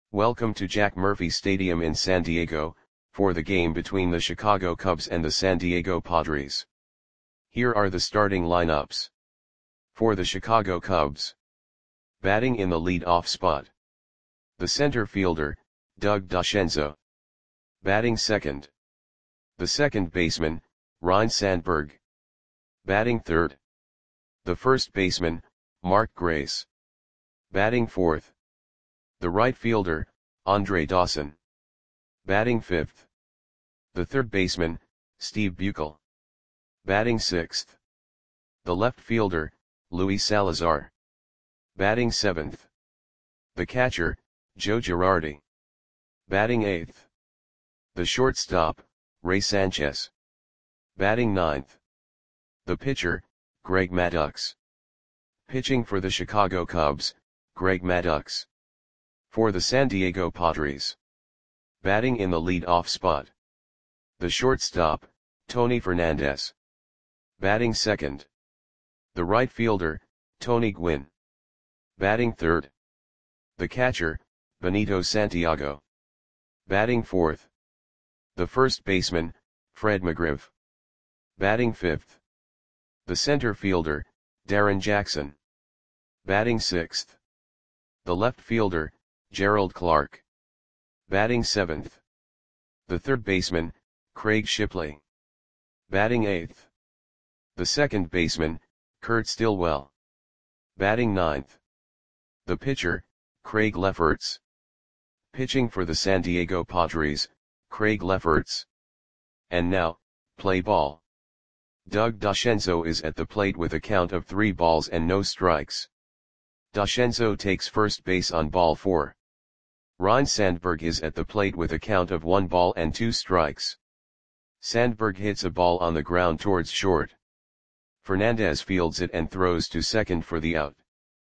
Welcome to Jack Murphy Stadium in San Diego, for the game between the Chicago Cubs and the San Diego Padres. Here are the starting lineups. For the Chicago Cubs. Batting in the lead-off spot. The center fielder, Doug DeCenzo. Batting second. The second baseman, Ryne Sandberg. Batting third. The first baseman, Mark Grace. Batting fourth. The right fielder, Andre Dawson. Batting fifth. The third baseman, Steve Buechele. Batting sixth. The left fielder, Luis Salazar. Batting seventh. The catcher, Joe Girardi. Batting eighth. The shortstop, Ray Sanchez. Batting ninth. The pitcher, Greg Maddux. Pitching for the Chicago Cubs, Greg Maddux. For the San Diego Padres. Batting in the lead-off spot. The shortstop, Tony Fernandez. Batting second. The right fielder, Tony Gwynn. Batting third. The catcher, Benito Santiago. Batting fourth. The first baseman, Fred McGriff. Batting fifth. The center fielder, Darrin Jackson. Batting sixth. The left fielder, Gerald Clark. Batting seventh. The third baseman, Craig Shipley. Batting eighth. The second baseman, Kurt Stillwell. Batting ninth. The pitcher, Craig Lefferts. Pitching for the San Diego Padres, Craig Lefferts. And now, play ball. Doug DeCenzo is at the plate with a count of 3 balls and no strikes. DeCenzo takes first base on ball 4. Ryne Sandberg is at the plate with a count of 1 ball and 2 strikes. Sandberg hits a ball on the ground towards short. Fernandez fields it and throws to second for the out.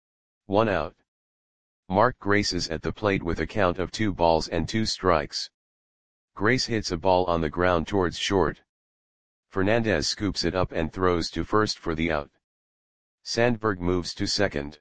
1 out. Mark Grace is at the plate with a count of 2 balls and 2 strikes. Grace hits a ball on the ground towards short. Fernandez scoops it up and throws to first for the out. Sandberg moves to second.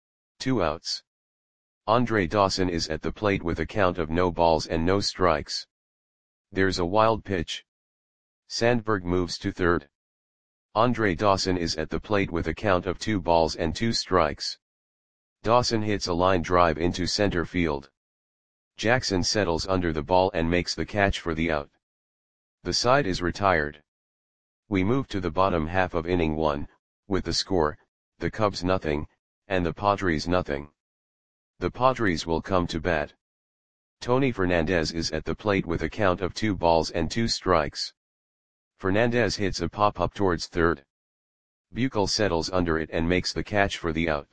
2 outs. Andre Dawson is at the plate with a count of no balls and no strikes. There's a wild pitch. Sandberg moves to third. Andre Dawson is at the plate with a count of 2 balls and 2 strikes. Dawson hits a line drive into center field. Jackson settles under the ball and makes the catch for the out. The side is retired. We move to the bottom half of inning 1, with the score, the Cubs nothing, and the Padres nothing. The Padres will come to bat. Tony Fernandez is at the plate with a count of 2 balls and 2 strikes. Fernandez hits a pop-up towards third. Buechele settles under it and makes the catch for the out.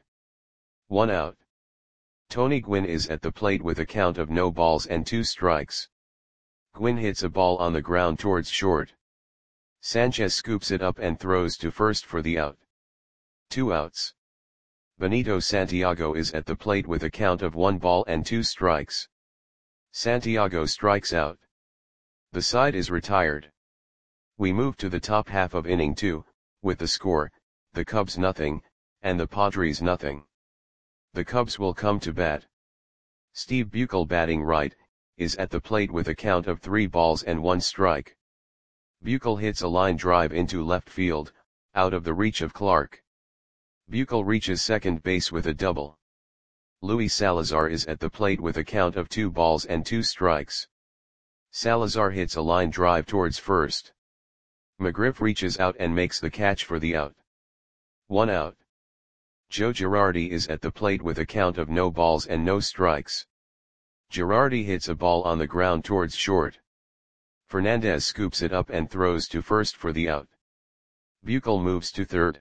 1 out. Tony Gwynn is at the plate with a count of no balls and 2 strikes. Gwynn hits a ball on the ground towards short. Sanchez scoops it up and throws to first for the out. 2 outs. Benito Santiago is at the plate with a count of 1 ball and 2 strikes. Santiago strikes out. The side is retired. We move to the top half of inning 2, with the score, the Cubs nothing, and the Padres nothing. The Cubs will come to bat. Steve Buechele batting right, is at the plate with a count of 3 balls and 1 strike. Buechele hits a line drive into left field, out of the reach of Clark. Buechele reaches second base with a double. Luis Salazar is at the plate with a count of 2 balls and 2 strikes. Salazar hits a line drive towards first. McGriff reaches out and makes the catch for the out. 1 out. Joe Girardi is at the plate with a count of no balls and no strikes. Girardi hits a ball on the ground towards short. Fernandez scoops it up and throws to first for the out. Buechele moves to third.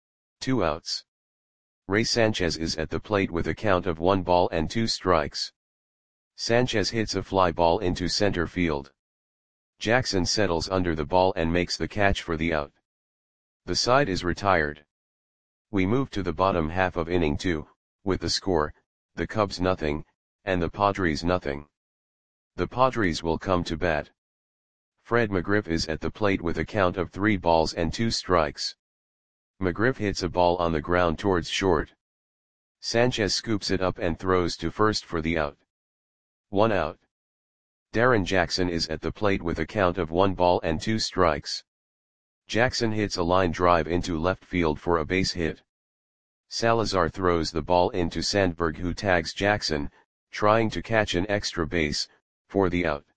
2 outs. Ray Sanchez is at the plate with a count of 1 ball and 2 strikes. Sanchez hits a fly ball into center field. Jackson settles under the ball and makes the catch for the out. The side is retired. We move to the bottom half of inning 2, with the score, the Cubs nothing, and the Padres nothing. The Padres will come to bat. Fred McGriff is at the plate with a count of 3 balls and 2 strikes. McGriff hits a ball on the ground towards short. Sanchez scoops it up and throws to first for the out. 1 out. Darren Jackson is at the plate with a count of 1 ball and 2 strikes. Jackson hits a line drive into left field for a base hit. Salazar throws the ball into Sandberg, who tags Jackson, trying to catch an extra base, for the out.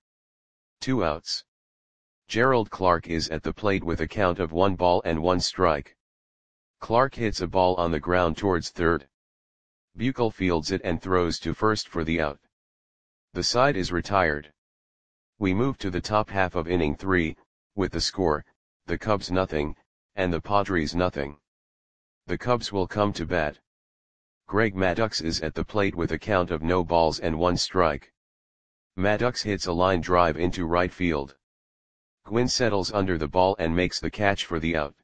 2 outs. Gerald Clark is at the plate with a count of 1 ball and 1 strike. Clark hits a ball on the ground towards third. Buechel fields it and throws to first for the out. The side is retired. We move to the top half of inning 3, with the score, the Cubs nothing, and the Padres nothing. The Cubs will come to bat. Greg Maddux is at the plate with a count of no balls and 1 strike. Maddux hits a line drive into right field. Gwynn settles under the ball and makes the catch for the out.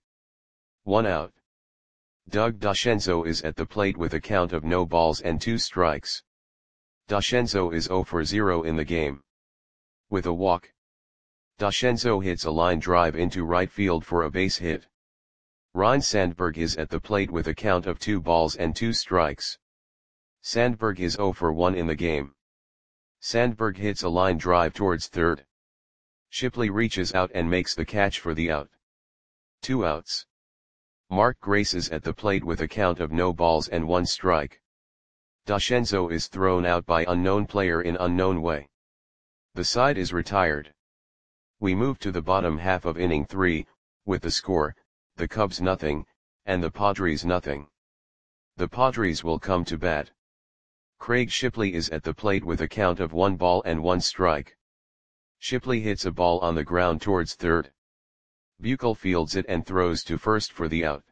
1 out. Doug DeCenzo is at the plate with a count of no balls and 2 strikes. DeCenzo is 0 for 0 in the game. With a walk, DeCenzo hits a line drive into right field for a base hit. Ryne Sandberg is at the plate with a count of 2 balls and 2 strikes. Sandberg is 0 for 1 in the game. Sandberg hits a line drive towards third. Shipley reaches out and makes the catch for the out. 2 outs. Mark Grace is at the plate with a count of no balls and 1 strike. DeCenzo is thrown out by unknown player in unknown way. The side is retired. We move to the bottom half of inning 3, with the score, the Cubs nothing, and the Padres nothing. The Padres will come to bat. Craig Shipley is at the plate with a count of 1 ball and 1 strike. Shipley hits a ball on the ground towards third. Buechel fields it and throws to first for the out.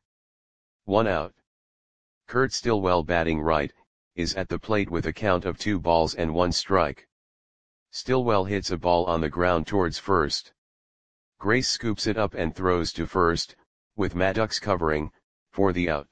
1 out. Kurt Stillwell, batting right, is at the plate with a count of 2 balls and 1 strike. Stillwell hits a ball on the ground towards first. Grace scoops it up and throws to first, with Maddux covering, for the out.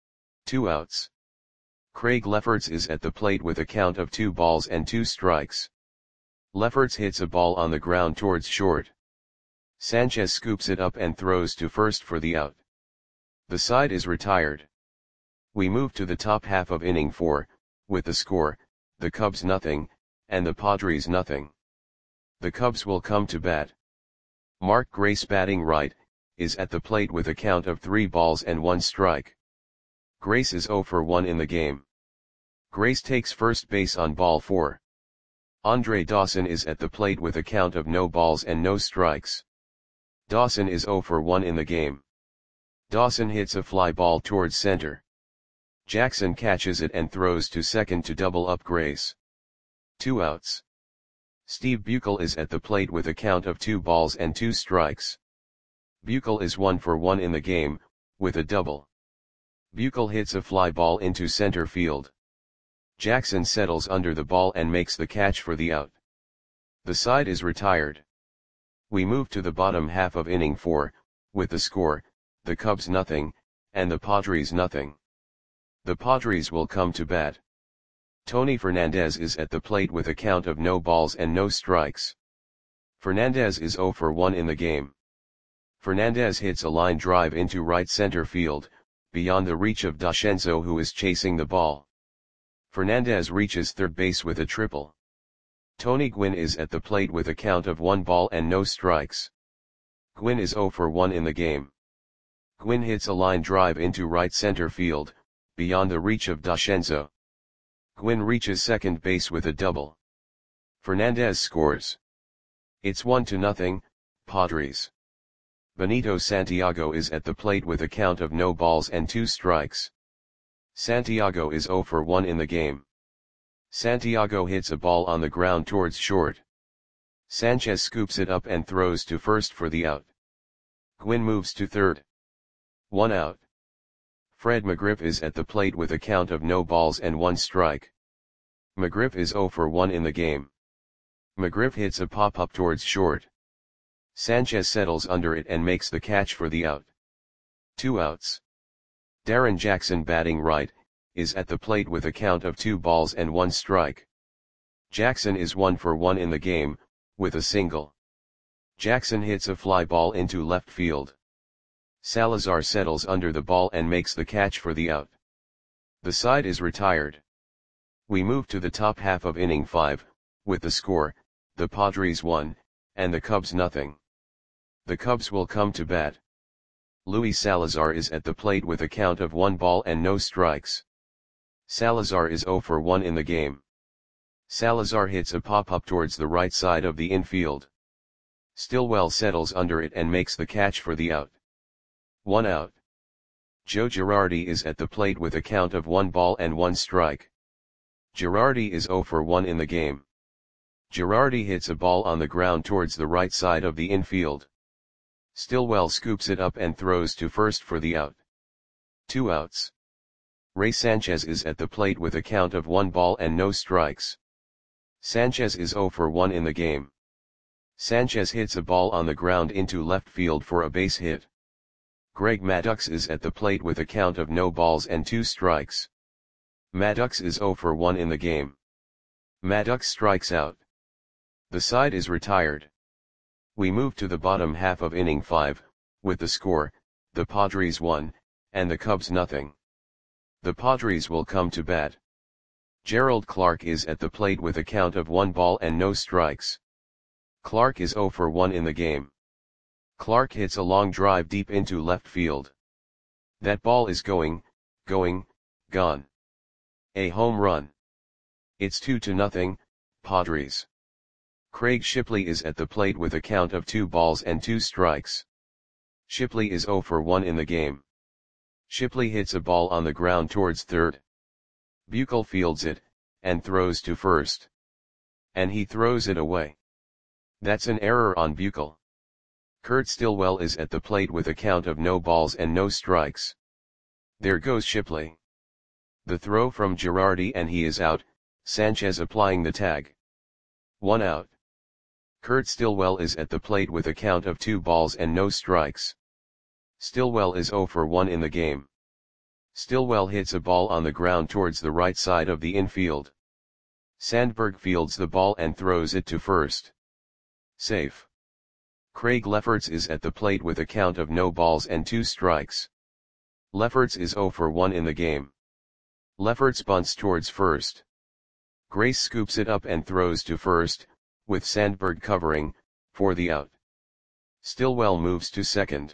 2 outs. Craig Lefferts is at the plate with a count of 2 balls and 2 strikes. Lefferts hits a ball on the ground towards short. Sanchez scoops it up and throws to first for the out. The side is retired. We move to the top half of inning 4, with the score, the Cubs nothing, and the Padres nothing. The Cubs will come to bat. Mark Grace, batting right, is at the plate with a count of 3 balls and 1 strike. Grace is 0 for 1 in the game. Grace takes first base on ball 4. Andre Dawson is at the plate with a count of no balls and no strikes. Dawson is 0 for 1 in the game. Dawson hits a fly ball towards center. Jackson catches it and throws to second to double up Grace. 2 outs. Steve Buechel is at the plate with a count of 2 balls and 2 strikes. Buechel is 1 for 1 in the game, with a double. Buechel hits a fly ball into center field. Jackson settles under the ball and makes the catch for the out. The side is retired. We move to the bottom half of inning 4, with the score, the Cubs nothing, and the Padres nothing. The Padres will come to bat. Tony Fernandez is at the plate with a count of no balls and no strikes. Fernandez is 0 for 1 in the game. Fernandez hits a line drive into right center field, beyond the reach of DeCenzo, who is chasing the ball. Fernandez reaches third base with a triple. Tony Gwynn is at the plate with a count of 1 ball and no strikes. Gwynn is 0 for 1 in the game. Gwynn hits a line drive into right center field, beyond the reach of DeCenzo. Gwynn reaches second base with a double. Fernandez scores. It's 1-0, Padres. Benito Santiago is at the plate with a count of no balls and 2 strikes. Santiago is 0 for 1 in the game. Santiago hits a ball on the ground towards short. Sanchez scoops it up and throws to first for the out. Gwynn moves to third. 1 out. Fred McGriff is at the plate with a count of no balls and 1 strike. McGriff is 0 for 1 in the game. McGriff hits a pop-up towards short. Sanchez settles under it and makes the catch for the out. 2 outs. Darren Jackson, batting right, is at the plate with a count of 2 balls and 1 strike. Jackson is 1 for 1 in the game, with a single. Jackson hits a fly ball into left field. Salazar settles under the ball and makes the catch for the out. The side is retired. We move to the top half of inning 5, with the score, the Padres 1, and the Cubs nothing. The Cubs will come to bat. Luis Salazar is at the plate with a count of 1 ball and no strikes. Salazar is 0 for 1 in the game. Salazar hits a pop-up towards the right side of the infield. Stillwell settles under it and makes the catch for the out. 1 out. Joe Girardi is at the plate with a count of 1 ball and 1 strike. Girardi is 0 for 1 in the game. Girardi hits a ball on the ground towards the right side of the infield. Stillwell scoops it up and throws to first for the out. 2 outs. Ray Sanchez is at the plate with a count of 1 ball and no strikes. Sanchez is 0 for 1 in the game. Sanchez hits a ball on the ground into left field for a base hit. Greg Maddux is at the plate with a count of no balls and 2 strikes. Maddux is 0 for 1 in the game. Maddux strikes out. The side is retired. We move to the bottom half of inning 5, with the score, the Padres 1, and the Cubs nothing. The Padres will come to bat. Gerald Clark is at the plate with a count of 1 ball and no strikes. Clark is 0 for 1 in the game. Clark hits a long drive deep into left field. That ball is gone. A home run. It's 2-0, Padres. Craig Shipley is at the plate with a count of 2 balls and 2 strikes. Shipley is 0 for 1 in the game. Shipley hits a ball on the ground towards third. Buechel fields it, and throws to first. And he throws it away. That's an error on Buechel. Kurt Stillwell is at the plate with a count of no balls and no strikes. There goes Shipley. The throw from Girardi and he is out, Sanchez applying the tag. 1 out. Kurt Stillwell is at the plate with a count of 2 balls and no strikes. Stillwell is 0 for 1 in the game. Stillwell hits a ball on the ground towards the right side of the infield. Sandberg fields the ball and throws it to first. Safe. Craig Lefferts is at the plate with a count of no balls and 2 strikes. Lefferts is 0 for 1 in the game. Lefferts bunts towards first. Grace scoops it up and throws to first, with Sandberg covering, for the out. Stillwell moves to second.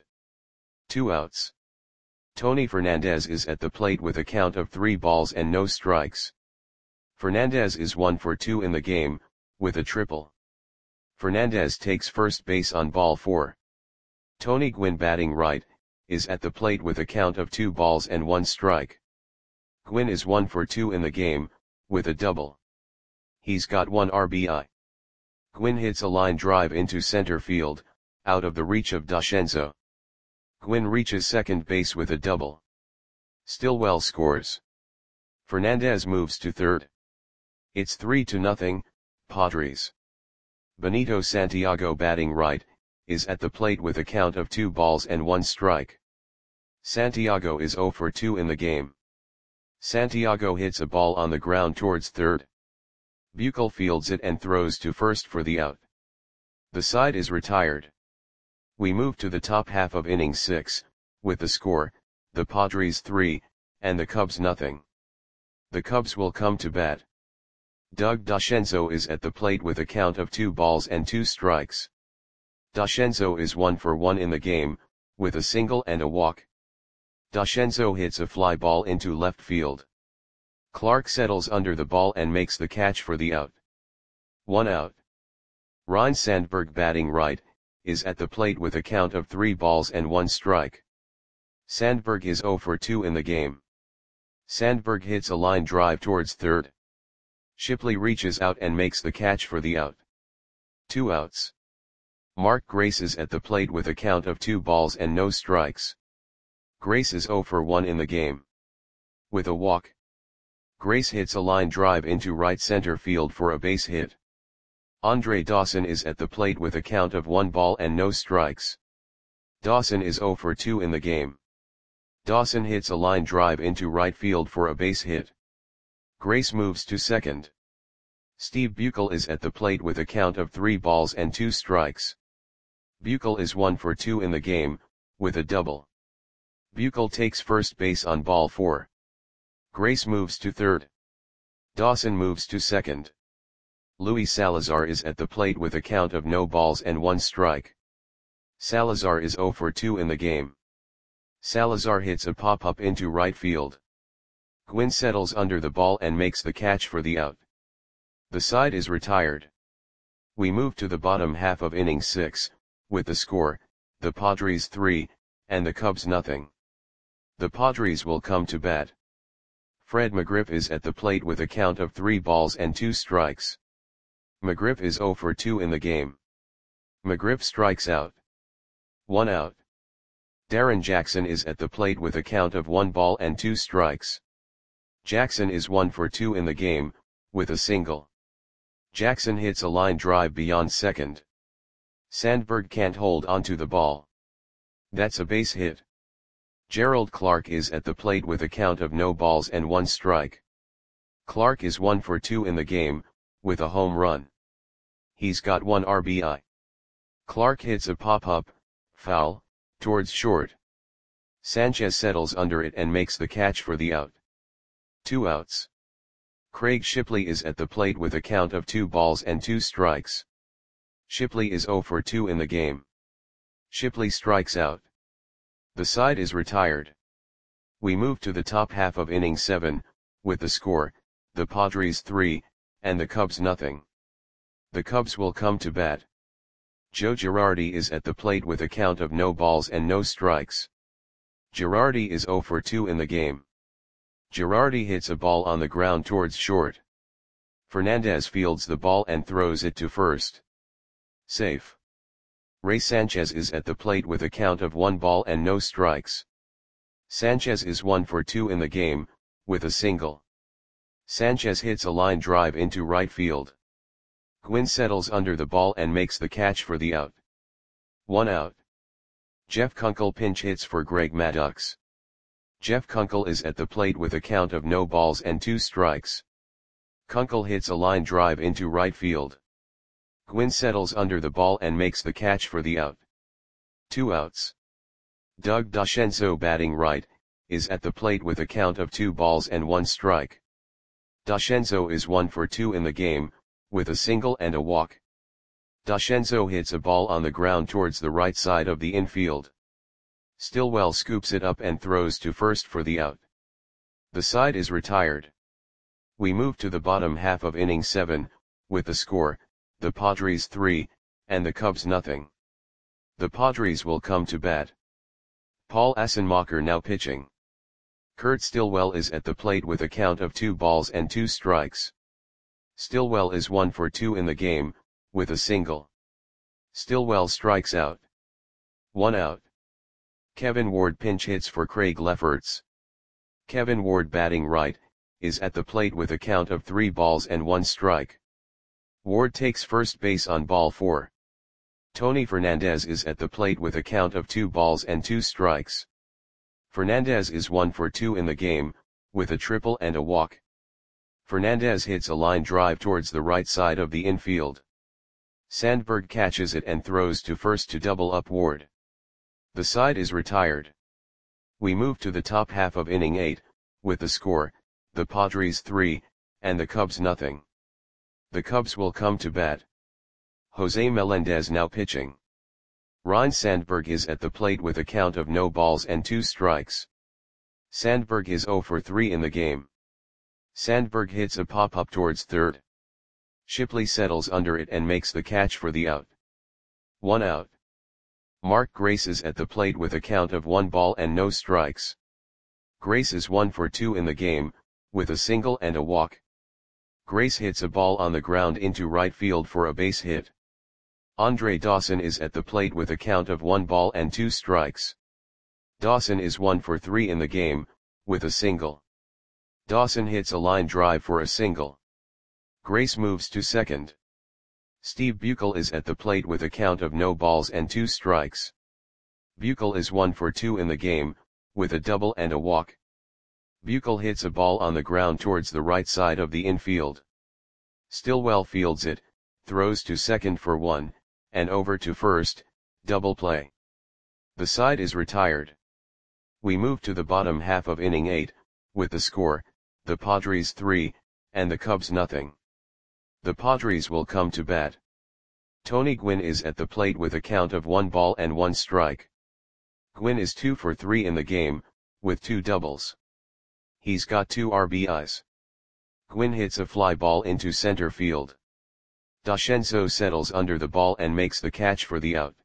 2 outs. Tony Fernandez is at the plate with a count of 3 balls and no strikes. Fernandez is 1 for 2 in the game, with a triple. Fernandez takes first base on ball 4. Tony Gwynn batting right, is at the plate with a count of 2 balls and 1 strike. Gwynn is 1 for 2 in the game, with a double. He's got 1 RBI. Gwynn hits a line drive into center field, out of the reach of Dashenzo. Gwynn reaches second base with a double. Stillwell scores. Fernandez moves to third. It's 3-0, Padres. Benito Santiago batting right, is at the plate with a count of 2 balls and 1 strike. Santiago is 0 for 2 in the game. Santiago hits a ball on the ground towards third. Buechel fields it and throws to first for the out. The side is retired. We move to the top half of inning 6, with the score, the Padres 3, and the Cubs nothing. The Cubs will come to bat. Doug Dashenzo is at the plate with a count of 2 balls and 2 strikes. Dashenzo is 1 for 1 in the game, with a single and a walk. Dashenzo hits a fly ball into left field. Clark settles under the ball and makes the catch for the out. 1 out. Ryne Sandberg batting right, is at the plate with a count of 3 balls and 1 strike. Sandberg is 0 for 2 in the game. Sandberg hits a line drive towards third. Shipley reaches out and makes the catch for the out. 2 outs. Mark Grace is at the plate with a count of 2 balls and no strikes. Grace is 0 for 1 in the game. With a walk. Grace hits a line drive into right center field for a base hit. Andre Dawson is at the plate with a count of 1 ball and no strikes. Dawson is 0 for 2 in the game. Dawson hits a line drive into right field for a base hit. Grace moves to second. Steve Buechel is at the plate with a count of 3 balls and 2 strikes. Buechel is 1 for 2 in the game, with a double. Buechel takes first base on ball 4. Grace moves to third. Dawson moves to second. Luis Salazar is at the plate with a count of no balls and 1 strike. Salazar is 0 for 2 in the game. Salazar hits a pop-up into right field. Gwynn settles under the ball and makes the catch for the out. The side is retired. We move to the bottom half of inning 6, with the score, the Padres 3, and the Cubs nothing. The Padres will come to bat. Fred McGriff is at the plate with a count of 3 balls and 2 strikes. McGriff is 0 for 2 in the game. McGriff strikes out. 1 out. Darren Jackson is at the plate with a count of 1 ball and 2 strikes. Jackson is 1 for 2 in the game, with a single. Jackson hits a line drive beyond second. Sandberg can't hold onto the ball. That's a base hit. Gerald Clark is at the plate with a count of no balls and 1 strike. Clark is 1 for 2 in the game, with a home run. He's got 1 RBI. Clark hits a pop-up, foul, towards short. Sanchez settles under it and makes the catch for the out. 2 outs. Craig Shipley is at the plate with a count of 2 balls and 2 strikes. Shipley is 0 for 2 in the game. Shipley strikes out. The side is retired. We move to the top half of inning 7, with the score, the Padres 3, and the Cubs nothing. The Cubs will come to bat. Joe Girardi is at the plate with a count of no balls and no strikes. Girardi is 0 for 2 in the game. Girardi hits a ball on the ground towards short. Fernandez fields the ball and throws it to first. Safe. Ray Sanchez is at the plate with a count of 1 ball and no strikes. Sanchez is 1 for 2 in the game, with a single. Sanchez hits a line drive into right field. Gwynn settles under the ball and makes the catch for the out. 1 out. Jeff Kunkel pinch hits for Greg Maddux. Jeff Kunkel is at the plate with a count of no balls and 2 strikes. Kunkel hits a line drive into right field. Gwynn settles under the ball and makes the catch for the out. 2 outs. Doug Dashenzo batting right, is at the plate with a count of 2 balls and 1 strike. Dashenzo is 1 for 2 in the game, with a single and a walk. Dashenzo hits a ball on the ground towards the right side of the infield. Stillwell scoops it up and throws to first for the out. The side is retired. We move to the bottom half of inning 7, with the score, the Padres 3, and the Cubs nothing. The Padres will come to bat. Paul Assenmacher now pitching. Kurt Stillwell is at the plate with a count of 2 balls and 2 strikes. Stillwell is 1 for 2 in the game, with a single. Stillwell strikes out. 1 out. Kevin Ward pinch hits for Craig Lefferts. Kevin Ward batting right, is at the plate with a count of 3 balls and 1 strike. Ward takes first base on ball 4. Tony Fernandez is at the plate with a count of 2 balls and 2 strikes. Fernandez is 1 for 2 in the game, with a triple and a walk. Fernandez hits a line drive towards the right side of the infield. Sandberg catches it and throws to first to double up Ward. The side is retired. We move to the top half of inning 8, with the score, the Padres 3, and the Cubs nothing. The Cubs will come to bat. Jose Melendez now pitching. Ryne Sandberg is at the plate with a count of no balls and 2 strikes. Sandberg is 0 for 3 in the game. Sandberg hits a pop-up towards third. Shipley settles under it and makes the catch for the out. 1 out. Mark Grace is at the plate with a count of 1 ball and no strikes. Grace is 1 for 2 in the game, with a single and a walk. Grace hits a ball on the ground into right field for a base hit. Andre Dawson is at the plate with a count of 1 ball and 2 strikes. Dawson is 1 for 3 in the game, with a single. Dawson hits a line drive for a single. Grace moves to second. Steve Buechel is at the plate with a count of no balls and 2 strikes. Buechel is 1 for 2 in the game, with a double and a walk. Buechel hits a ball on the ground towards the right side of the infield. Stillwell fields it, throws to second for 1, and over to first, double play. The side is retired. We move to the bottom half of inning 8, with the score, the Padres 3, and the Cubs nothing. The Padres will come to bat. Tony Gwynn is at the plate with a count of 1 ball and 1 strike. Gwynn is 2 for 3 in the game, with 2 doubles. He's got 2 RBIs. Gwynn hits a fly ball into center field. Dashenzo settles under the ball and makes the catch for the out.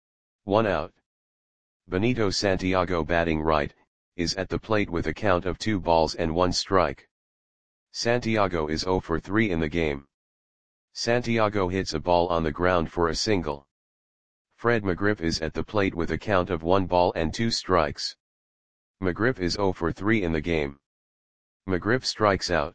1 out. Benito Santiago, batting right, is at the plate with a count of 2 balls and 1 strike. Santiago is 0 for 3 in the game. Santiago hits a ball on the ground for a single. Fred McGriff is at the plate with a count of 1 ball and 2 strikes. McGriff is 0 for 3 in the game. McGriff strikes out.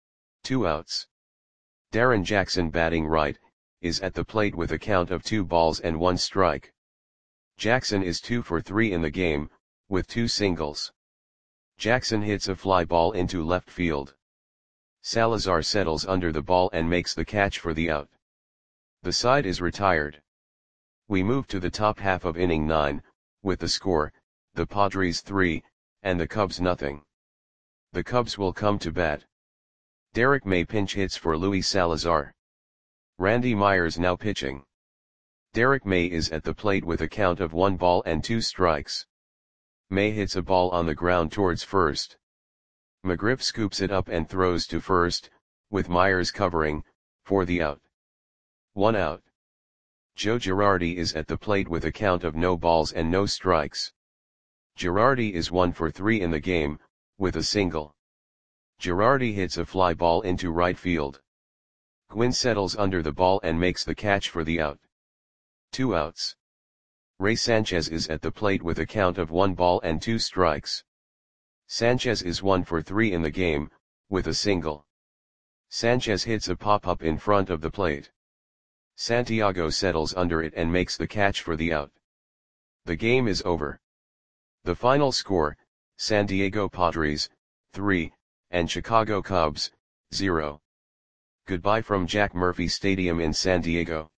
2 outs. Darren Jackson, batting right, is at the plate with a count of 2 balls and 1 strike. Jackson is 2 for 3 in the game, with 2 singles. Jackson hits a fly ball into left field. Salazar settles under the ball and makes the catch for the out. The side is retired. We move to the top half of inning 9, with the score, the Padres 3, and the Cubs nothing. The Cubs will come to bat. Derek May pinch hits for Luis Salazar. Randy Myers now pitching. Derek May is at the plate with a count of 1 ball and 2 strikes. May hits a ball on the ground towards first. McGriff scoops it up and throws to first, with Myers covering, for the out. 1 out. Joe Girardi is at the plate with a count of no balls and no strikes. Girardi is 1 for 3 in the game, with a single. Girardi hits a fly ball into right field. Gwynn settles under the ball and makes the catch for the out. 2 outs. Ray Sanchez is at the plate with a count of 1 ball and 2 strikes. Sanchez is 1 for 3 in the game, with a single. Sanchez hits a pop-up in front of the plate. Santiago settles under it and makes the catch for the out. The game is over. The final score, San Diego Padres, 3, and Chicago Cubs, 0. Goodbye from Jack Murphy Stadium in San Diego.